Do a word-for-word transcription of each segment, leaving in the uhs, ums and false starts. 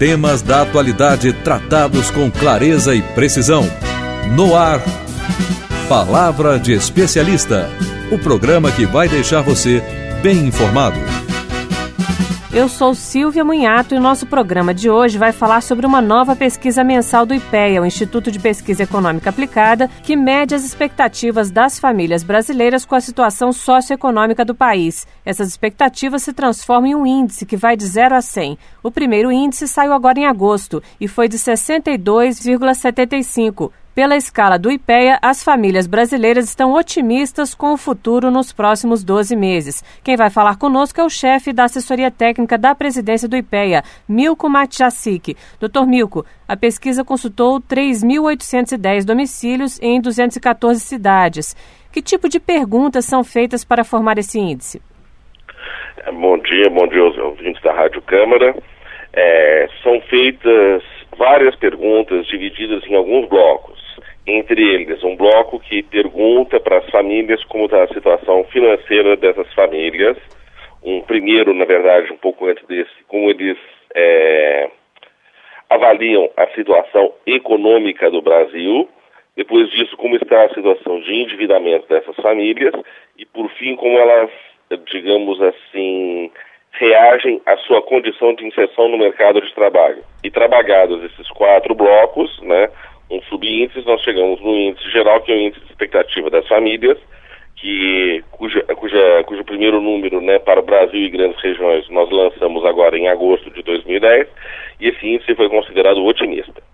Temas da atualidade tratados com clareza e precisão. No ar, Palavra de Especialista, o programa que vai deixar você bem informado. Eu sou Silvia Munhato e o nosso programa de hoje vai falar sobre uma nova pesquisa mensal do IPEA, o Instituto de Pesquisa Econômica Aplicada, que mede as expectativas das famílias brasileiras com a situação socioeconômica do país. Essas expectativas se transformam em um índice que vai de zero a cem. O primeiro índice saiu agora em agosto e foi de sessenta e dois vírgula setenta e cinco. Pela escala do IPEA, as famílias brasileiras estão otimistas com o futuro nos próximos doze meses. Quem vai falar conosco é o chefe da assessoria técnica da presidência do IPEA, Milko Matjacik. doutor Milko, a pesquisa consultou três mil oitocentos e dez domicílios em duzentas e quatorze cidades. Que tipo de perguntas são feitas para formar esse índice? Bom dia, bom dia aos ouvintes da Rádio Câmara. É, são feitas várias perguntas divididas em alguns blocos. Entre eles, um bloco que pergunta para as famílias como está a situação financeira dessas famílias. Um primeiro, na verdade, um pouco antes desse, como eles é, avaliam a situação econômica do Brasil. Depois disso, como está a situação de endividamento dessas famílias. E, por fim, como elas, digamos assim, reagem à sua condição de inserção no mercado de trabalho. E trabalhados esses quatro blocos, né, um subíndice, nós chegamos no índice geral, que é o índice de expectativa das famílias, que, cuja, cuja, cujo primeiro número, né, para o Brasil e grandes regiões nós lançamos agora em agosto de dois mil e dez, e esse índice foi considerado otimista.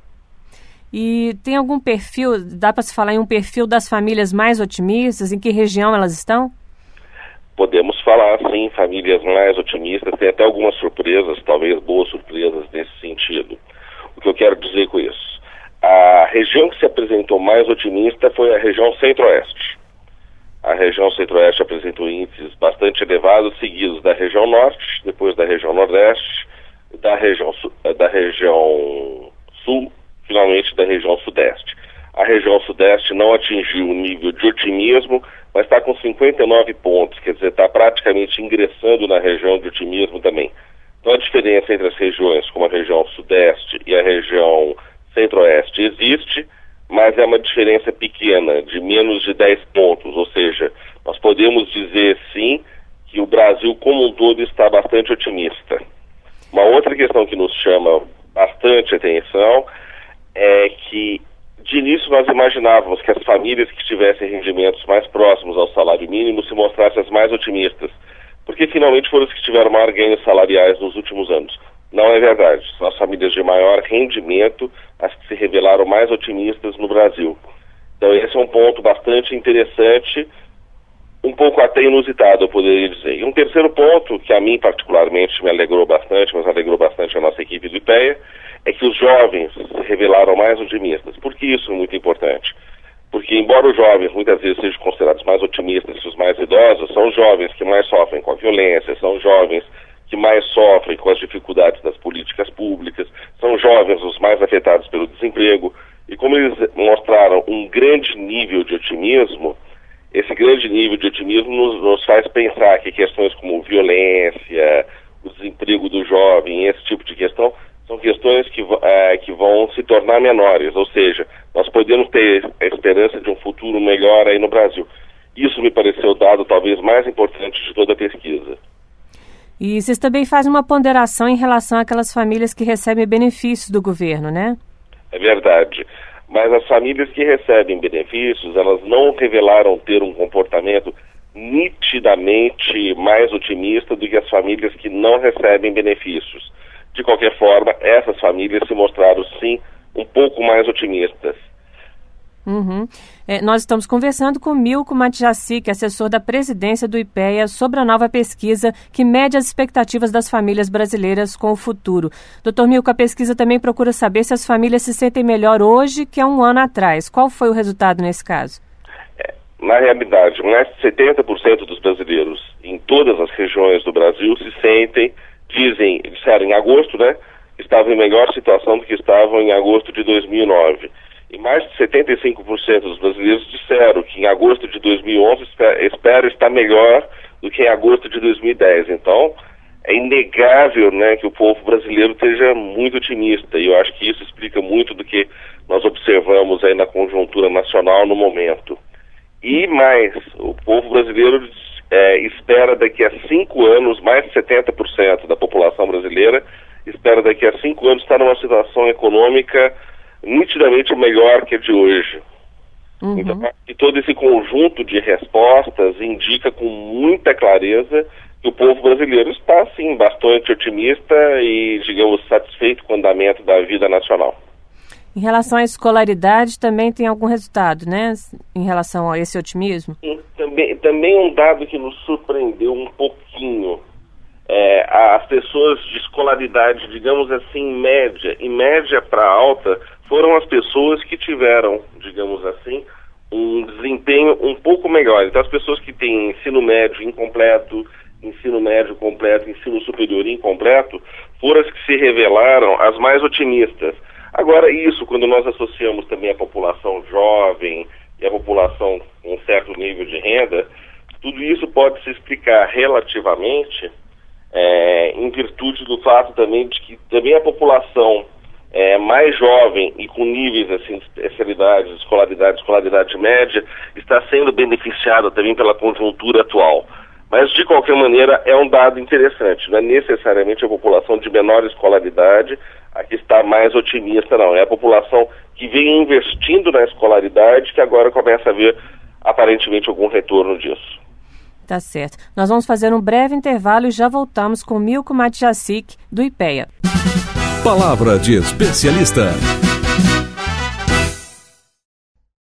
E tem algum perfil, dá para se falar em um perfil das famílias mais otimistas? Em que região elas estão? Podemos falar, sim, famílias mais otimistas. Tem até algumas surpresas, talvez boas surpresas nesse sentido. O que eu quero dizer com isso? A região que se apresentou mais otimista foi a região centro-oeste. A região centro-oeste apresentou índices bastante elevados, seguidos da região norte, depois da região nordeste, da região, da região sul, finalmente da região sudeste. A região sudeste não atingiu o nível de otimismo, mas está com cinquenta e nove pontos, quer dizer, está praticamente ingressando na região de otimismo também. Então a diferença entre as regiões, como a região sudeste e a região centro-oeste, existe, mas é uma diferença pequena, de menos de dez pontos, ou seja, nós podemos dizer sim que o Brasil como um todo está bastante otimista. Uma outra questão que nos chama bastante atenção é que de início nós imaginávamos que as famílias que tivessem rendimentos mais próximos ao salário mínimo se mostrassem as mais otimistas, porque finalmente foram as que tiveram maior ganhos salariais nos últimos anos. Não é verdade. São as famílias de maior rendimento as que se revelaram mais otimistas no Brasil. Então esse é um ponto bastante interessante, um pouco até inusitado, eu poderia dizer. E um terceiro ponto, que a mim particularmente me alegrou bastante, mas alegrou bastante a nossa equipe do IPEA, é que os jovens se revelaram mais otimistas. Por que isso é muito importante? Porque embora os jovens muitas vezes sejam considerados mais otimistas que os mais idosos, são os jovens que mais sofrem com a violência, são os jovens que mais sofrem com as dificuldades das políticas públicas, são jovens os mais afetados pelo desemprego, e como eles mostraram um grande nível de otimismo, esse grande nível de otimismo nos, nos faz pensar que questões como violência, o desemprego do jovem, esse tipo de questão, são questões que, é, que vão se tornar menores, ou seja, nós podemos ter a esperança de um futuro melhor aí no Brasil. Isso me pareceu o dado talvez mais importante de toda a pesquisa. E vocês também fazem uma ponderação em relação àquelas famílias que recebem benefícios do governo, né? É verdade. Mas as famílias que recebem benefícios, elas não revelaram ter um comportamento nitidamente mais otimista do que as famílias que não recebem benefícios. De qualquer forma, essas famílias se mostraram, sim, um pouco mais otimistas. Uhum. É, nós estamos conversando com Milko Matjacik, assessor da presidência do IPEA, sobre a nova pesquisa que mede as expectativas das famílias brasileiras com o futuro. doutor Milko, a pesquisa também procura saber se as famílias se sentem melhor hoje que há um ano atrás. Qual foi o resultado nesse caso? É, na realidade, mais de setenta por cento dos brasileiros em todas as regiões do Brasil se sentem, dizem, disseram em agosto, né, estavam em melhor situação do que estavam em agosto de dois mil e nove. E mais de setenta e cinco por cento dos brasileiros disseram que em agosto de dois mil e onze espero estar melhor do que em agosto de dois mil e dez. Então, é inegável, né, que o povo brasileiro esteja muito otimista, e eu acho que isso explica muito do que nós observamos aí na conjuntura nacional no momento. E mais, o povo brasileiro é, espera daqui a cinco anos, mais de setenta por cento da população brasileira espera daqui a cinco anos estar numa situação econômica nitidamente melhor que a de hoje. Uhum. Então, e todo esse conjunto de respostas indica com muita clareza que o povo brasileiro está, sim, bastante otimista e, digamos, satisfeito com o andamento da vida nacional. Em relação à escolaridade, também tem algum resultado, né, em relação a esse otimismo? Sim, também, também um dado que nos surpreendeu um pouquinho. É, as pessoas de escolaridade, digamos assim, média e média para alta, foram as pessoas que tiveram, digamos assim, um desempenho um pouco melhor. Então, as pessoas que têm ensino médio incompleto, ensino médio completo, ensino superior incompleto, foram as que se revelaram as mais otimistas. Agora, isso, quando nós associamos também a população jovem e a população com um certo nível de renda, tudo isso pode se explicar relativamente é, em virtude do fato também de que também a população é, mais jovem e com níveis assim, de especialidade, de escolaridade, de escolaridade média, está sendo beneficiada também pela conjuntura atual. Mas, de qualquer maneira, é um dado interessante. Não é necessariamente a população de menor escolaridade a que está mais otimista, não. É a população que vem investindo na escolaridade que agora começa a ver, aparentemente, algum retorno disso. Tá certo. Nós vamos fazer um breve intervalo e já voltamos com Milko Matjacic, do IPEA. Palavra de especialista.